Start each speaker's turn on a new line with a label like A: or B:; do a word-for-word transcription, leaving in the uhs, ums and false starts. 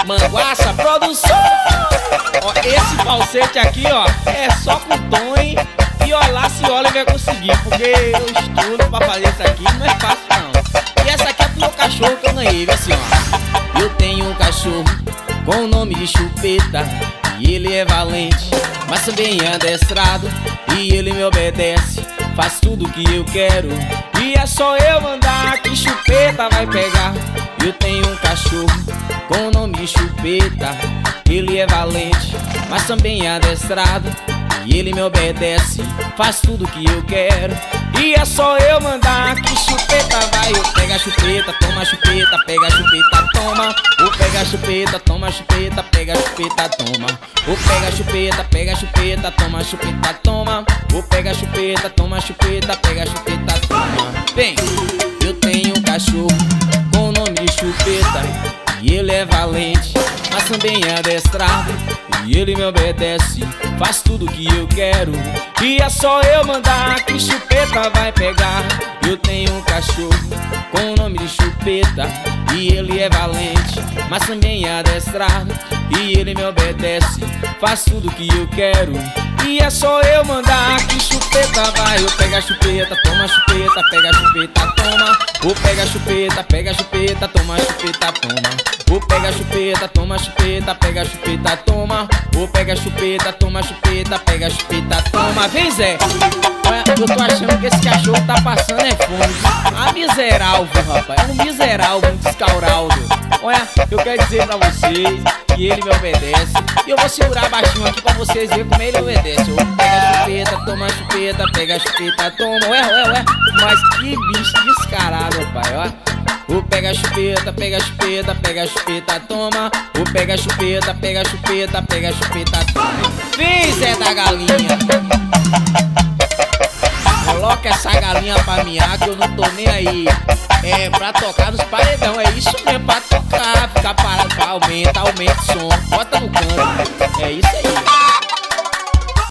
A: Manguaça Produção. Ó, esse falsete aqui, ó, é só com tom, hein? E ó, lá se olha vai conseguir, porque eu estudo pra fazer isso aqui, não é fácil não. E essa aqui é pro meu cachorro que eu ganhei, viu assim, ó. Eu tenho um cachorro com o nome de Chupeta, e ele é valente, mas também é adestrado, e ele me obedece, faz tudo que eu quero, e é só eu mandar que Chupeta vai pegar. Eu tenho um cachorro com o nome de Chupeta, ele é valente, mas também é adestrado, e ele me obedece, faz tudo que eu quero, e é só eu mandar que Chupeta vai. Eu pego a chupeta, toma a chupeta, pega a chupeta, toma. Eu pego a chupeta, toma a chupeta, pega a chupeta, toma. Eu pego a chupeta, pega a chupeta, toma a chupeta, toma. Eu pego a chupeta, toma a chupeta, pega a chupeta, toma. Bem, eu tenho um cachorro com o nome de Chupeta, e ele é valente, mas também é adestrado, e ele me obedece, faz tudo que eu quero, e é só eu mandar que Chupeta vai pegar. Eu tenho um cachorro com o nome de Chupeta, e ele é valente, mas também é adestrado, e ele me obedece, faz tudo que eu quero, e é só eu mandar que Chupeta vai. Eu pego a chupeta, toma a chupeta, pega a chupeta, toma. Eu pego a chupeta, pega a chupeta, toma a chupeta, toma. Eu pego a chupeta, toma a chupeta, pega a chupeta, toma. Eu pego a chupeta, toma a chupeta, pega a chupeta, toma. Vem, Zé. Olha, eu tô achando que esse cachorro tá passando é fome. Ah, miserável, rapaz. É um miserável, um descauraldo. Olha, eu quero dizer pra vocês que ele me obedece, e eu vou segurar baixinho aqui pra vocês verem como ele obedece. Eu pego a chupeta, toma a chupeta, pega a chupeta, toma. Ué, ué, ué. Mas que bicho descarado, pai, ó. Eu pego a chupeta, pega a chupeta, pega a chupeta, toma. Eu pego a chupeta, pega a chupeta, pega a chupeta, toma. Vem, Zé da Galinha. Coloca essa galinha pra miar que eu não tô nem aí. É pra tocar nos paredão, é isso mesmo, pra tocar. Ficar parado, pra aumenta, aumenta o som, bota no canto. É isso aí.